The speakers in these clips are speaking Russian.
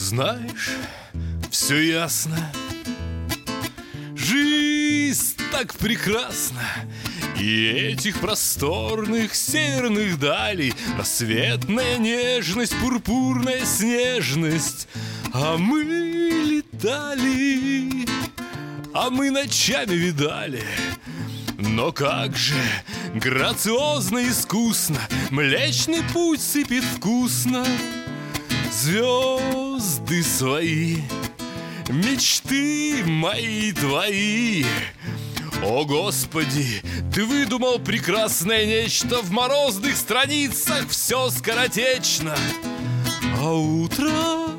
Знаешь, все ясно. Жизнь так прекрасна, и этих просторных северных далей рассветная нежность, пурпурная снежность. А мы летали, а мы ночами видали. Но как же грациозно и искусно Млечный путь сыпет вкусно звезды свои, мечты мои твои. О, Господи, ты выдумал прекрасное нечто. В морозных страницах все скоротечно. А утро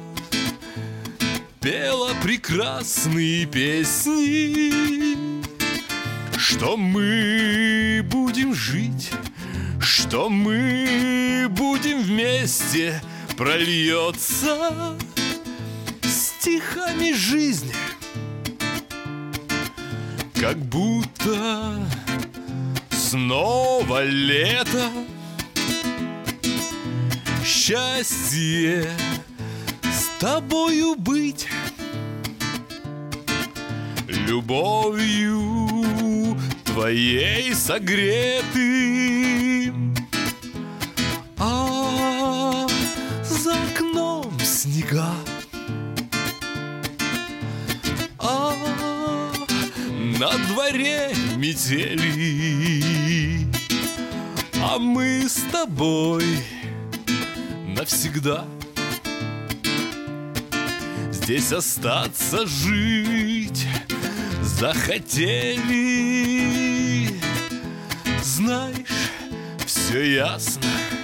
пело прекрасные песни, что мы будем жить, что мы будем вместе. Прольется стихами жизни, как будто снова лето. Счастье с тобою быть, любовью твоей согретым. А за окном снега, а на дворе метели, а мы с тобой навсегда здесь остаться жить захотели. Знаешь, все ясно.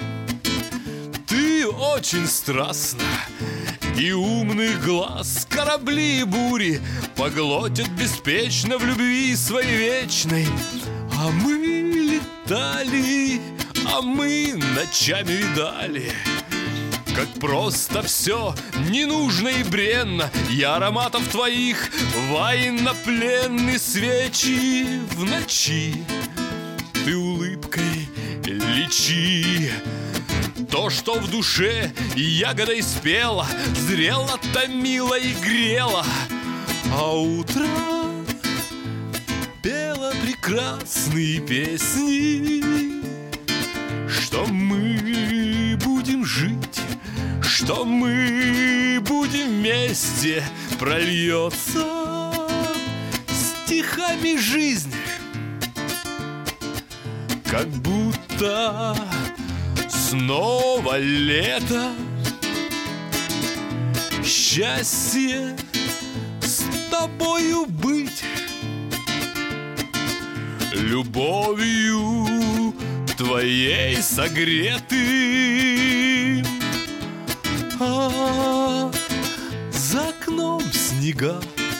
Ты очень страстна, и умных глаз корабли и бури поглотят беспечно в любви своей вечной. А мы летали, а мы ночами видали, как просто все ненужно и бренно. Я ароматов твоих военнопленный свечи в ночи. Ты улыбкой лечи то, что в душе ягодой спела, зрела, томила и грела. А утро пело прекрасные песни, что мы будем жить, что мы будем вместе. Прольется стихами жизни, как будто снова лето. Счастье с тобою быть, любовью твоей согретым. А за окном снега,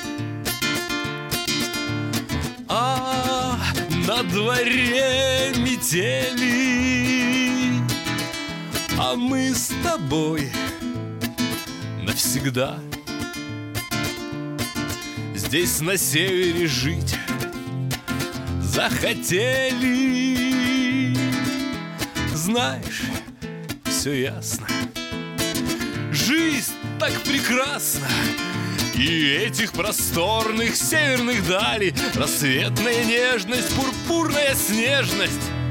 а на дворе метели, а мы с тобой навсегда здесь на севере жить захотели. Знаешь, все ясно. Жизнь так прекрасна, и этих просторных северных далей рассветная нежность, пурпурная снежность.